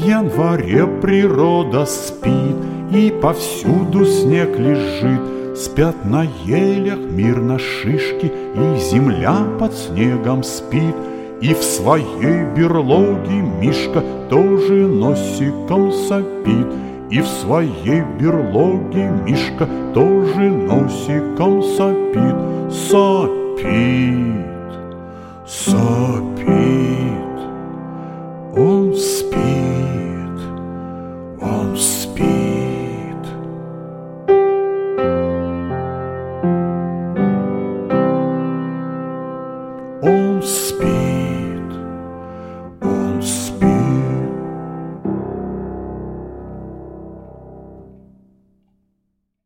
январе природа спит, и повсюду снег лежит. Спят на елях мирно шишки, и земля под снегом спит. И в своей берлоге Мишка тоже носиком сопит. И в своей берлоге Мишка тоже носиком сопит. Сопит, сопит. Он